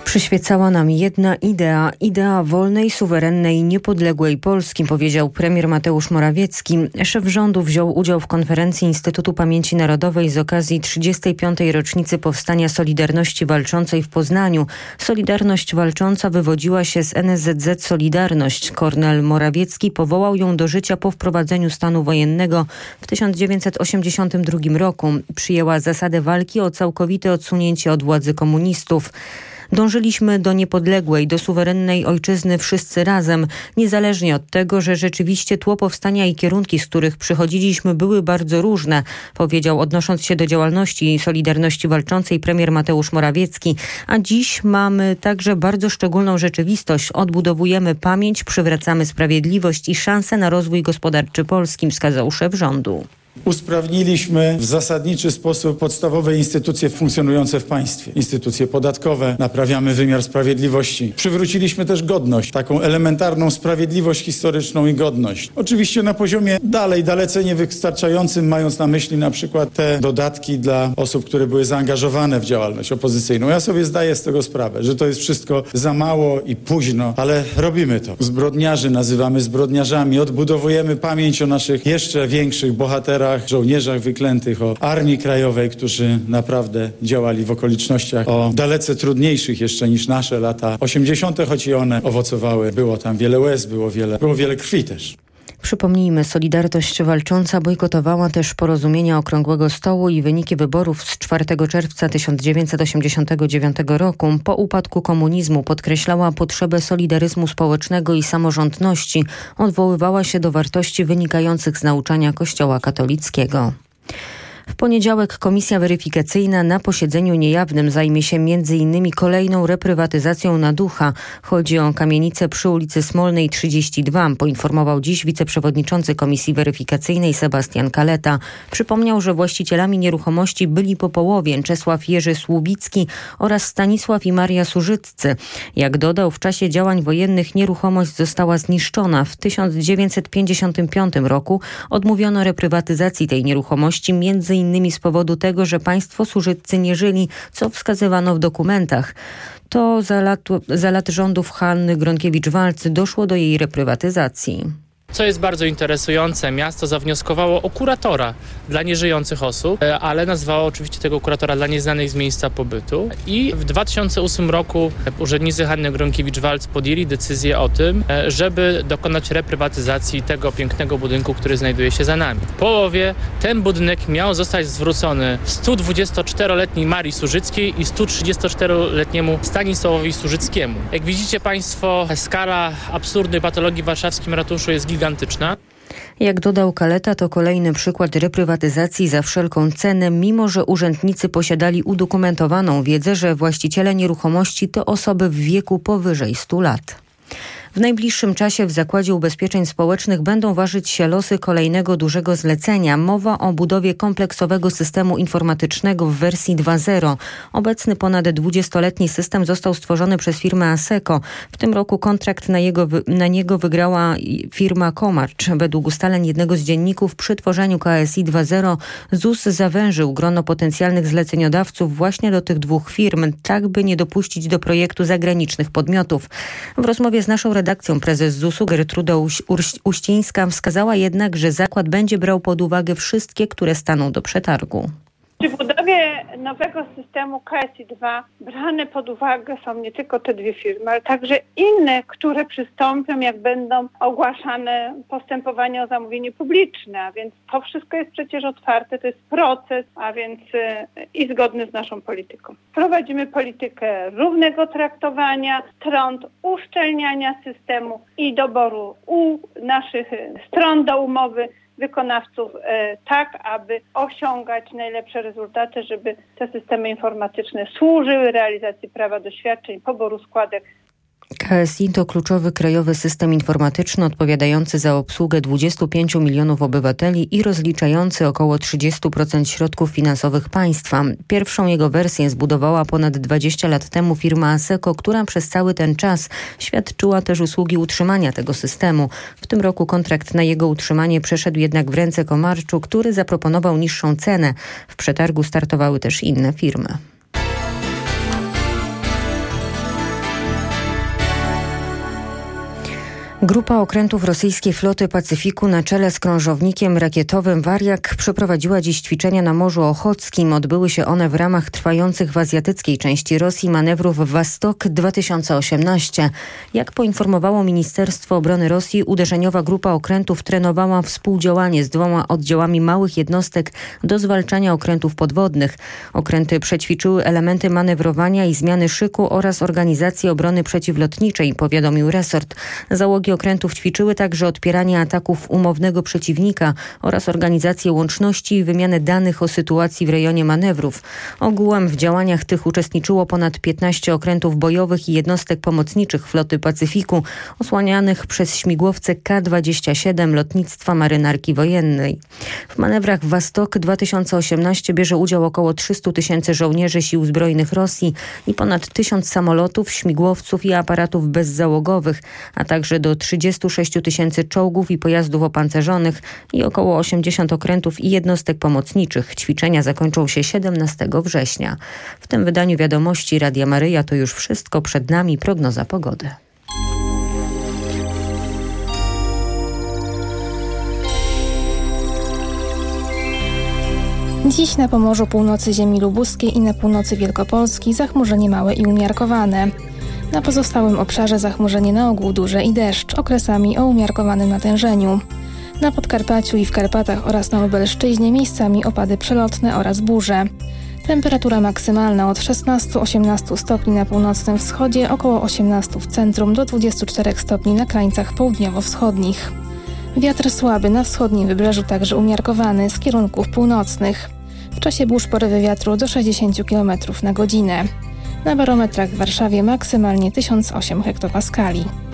Przyświecała nam jedna idea wolnej, suwerennej, niepodległej Polski, powiedział premier Mateusz Morawiecki. Szef rządu wziął udział w konferencji Instytutu Pamięci Narodowej z okazji 35. rocznicy powstania Solidarności Walczącej w Poznaniu. Solidarność Walcząca wywodziła się z NSZZ Solidarność. Kornel Morawiecki powołał ją do życia po wprowadzeniu stanu wojennego w 1982 roku. Przyjęła zasadę walki o całkowite odsunięcie od władzy komunistów. Dążyliśmy do niepodległej, do suwerennej ojczyzny wszyscy razem, niezależnie od tego, że rzeczywiście tło powstania i kierunki, z których przychodziliśmy, były bardzo różne, powiedział, odnosząc się do działalności Solidarności Walczącej premier Mateusz Morawiecki. A dziś mamy także bardzo szczególną rzeczywistość. Odbudowujemy pamięć, przywracamy sprawiedliwość i szansę na rozwój gospodarczy Polski, wskazał szef rządu. Usprawniliśmy w zasadniczy sposób podstawowe instytucje funkcjonujące w państwie. Instytucje podatkowe, naprawiamy wymiar sprawiedliwości. Przywróciliśmy też godność, taką elementarną sprawiedliwość historyczną i godność. Oczywiście na poziomie dalece niewystarczającym, mając na myśli na przykład te dodatki dla osób, które były zaangażowane w działalność opozycyjną. Ja sobie zdaję z tego sprawę, że to jest wszystko za mało i późno, ale robimy to. Zbrodniarzy nazywamy zbrodniarzami, odbudowujemy pamięć o naszych jeszcze większych bohaterach, żołnierzach wyklętych, o Armii Krajowej, którzy naprawdę działali w okolicznościach o dalece trudniejszych jeszcze niż nasze lata 80., choć i one owocowały. Było tam wiele łez, było wiele krwi też. Przypomnijmy, Solidarność Walcząca bojkotowała też porozumienia Okrągłego Stołu i wyniki wyborów z 4 czerwca 1989 roku. Po upadku komunizmu podkreślała potrzebę solidaryzmu społecznego i samorządności. Odwoływała się do wartości wynikających z nauczania Kościoła katolickiego. W poniedziałek Komisja Weryfikacyjna na posiedzeniu niejawnym zajmie się m.in. kolejną reprywatyzacją na ducha. Chodzi o kamienicę przy ulicy Smolnej 32, poinformował dziś wiceprzewodniczący Komisji Weryfikacyjnej Sebastian Kaleta. Przypomniał, że właścicielami nieruchomości byli po połowie Czesław Jerzy Słubicki oraz Stanisław i Maria Służyccy. Jak dodał, w czasie działań wojennych nieruchomość została zniszczona. W 1955 roku odmówiono reprywatyzacji tej nieruchomości między innymi z powodu tego, że państwo Służyccy nie żyli, co wskazywano w dokumentach. To za lat rządów Hanny Gronkiewicz-Waltz doszło do jej reprywatyzacji. Co jest bardzo interesujące, miasto zawnioskowało o kuratora dla nieżyjących osób, ale nazwało oczywiście tego kuratora dla nieznanych z miejsca pobytu. I w 2008 roku urzędnicy Hanny Gronkiewicz-Waltz podjęli decyzję o tym, żeby dokonać reprywatyzacji tego pięknego budynku, który znajduje się za nami. W połowie ten budynek miał zostać zwrócony 124-letniej Marii Służyckiej i 134-letniemu Stanisławowi Służyckiemu. Jak widzicie państwo, skala absurdnej patologii w warszawskim ratuszu jest gigantyczna. Jak dodał Kaleta, to kolejny przykład reprywatyzacji za wszelką cenę, mimo że urzędnicy posiadali udokumentowaną wiedzę, że właściciele nieruchomości to osoby w wieku powyżej 100 lat. W najbliższym czasie w Zakładzie Ubezpieczeń Społecznych będą ważyć się losy kolejnego dużego zlecenia. Mowa o budowie kompleksowego systemu informatycznego w wersji 2.0. Obecny ponad 20-letni system został stworzony przez firmę Asseco. W tym roku kontrakt na niego wygrała firma Komarcz. Według ustaleń jednego z dzienników przy tworzeniu KSI 2.0 ZUS zawężył grono potencjalnych zleceniodawców właśnie do tych dwóch firm, tak by nie dopuścić do projektu zagranicznych podmiotów. W rozmowie z naszą redakcją prezes ZUS-u Gertruda Uścińska wskazała jednak, że zakład będzie brał pod uwagę wszystkie, które staną do przetargu. Przy budowie nowego systemu KSI-2 brane pod uwagę są nie tylko te dwie firmy, ale także inne, które przystąpią, jak będą ogłaszane postępowania o zamówienie publiczne. A więc to wszystko jest przecież otwarte, to jest proces, a więc i zgodny z naszą polityką. Prowadzimy politykę równego traktowania stron, uszczelniania systemu i doboru u naszych stron do umowy wykonawców tak, aby osiągać najlepsze rezultaty, żeby te systemy informatyczne służyły realizacji prawa do świadczeń, poboru składek. KSI to kluczowy krajowy system informatyczny odpowiadający za obsługę 25 milionów obywateli i rozliczający około 30% środków finansowych państwa. Pierwszą jego wersję zbudowała ponad 20 lat temu firma Asseco, która przez cały ten czas świadczyła też usługi utrzymania tego systemu. W tym roku kontrakt na jego utrzymanie przeszedł jednak w ręce Komarczu, który zaproponował niższą cenę. W przetargu startowały też inne firmy. Grupa okrętów rosyjskiej floty Pacyfiku na czele z krążownikiem rakietowym Wariak przeprowadziła dziś ćwiczenia na Morzu Ochockim. Odbyły się one w ramach trwających w azjatyckiej części Rosji manewrów Wastok 2018. Jak poinformowało Ministerstwo Obrony Rosji, uderzeniowa grupa okrętów trenowała współdziałanie z 2 oddziałami małych jednostek do zwalczania okrętów podwodnych. Okręty przećwiczyły elementy manewrowania i zmiany szyku oraz organizację obrony przeciwlotniczej, powiadomił resort. Załogi okrętów ćwiczyły także odpieranie ataków umownego przeciwnika oraz organizację łączności i wymianę danych o sytuacji w rejonie manewrów. Ogółem w działaniach tych uczestniczyło ponad 15 okrętów bojowych i jednostek pomocniczych floty Pacyfiku, osłanianych przez śmigłowce K-27 lotnictwa marynarki wojennej. W manewrach Wastok 2018 bierze udział około 300 000 żołnierzy sił zbrojnych Rosji i ponad 1000 samolotów, śmigłowców i aparatów bezzałogowych, a także do 36 000 czołgów i pojazdów opancerzonych i około 80 okrętów i jednostek pomocniczych. Ćwiczenia zakończą się 17 września. W tym wydaniu wiadomości Radia Maryja to już wszystko. Przed nami prognoza pogody. Dziś na Pomorzu, północy ziemi lubuskiej i na północy Wielkopolski zachmurzenie małe i umiarkowane. Na pozostałym obszarze zachmurzenie na ogół duże i deszcz, okresami o umiarkowanym natężeniu. Na Podkarpaciu i w Karpatach oraz na Lubelszczyźnie miejscami opady przelotne oraz burze. Temperatura maksymalna od 16-18 stopni na północnym wschodzie, około 18 w centrum do 24 stopni na krańcach południowo-wschodnich. Wiatr słaby na wschodnim wybrzeżu, także umiarkowany z kierunków północnych. W czasie burz porywy wiatru do 60 km na godzinę. Na barometrach w Warszawie maksymalnie 1008 hektopaskali.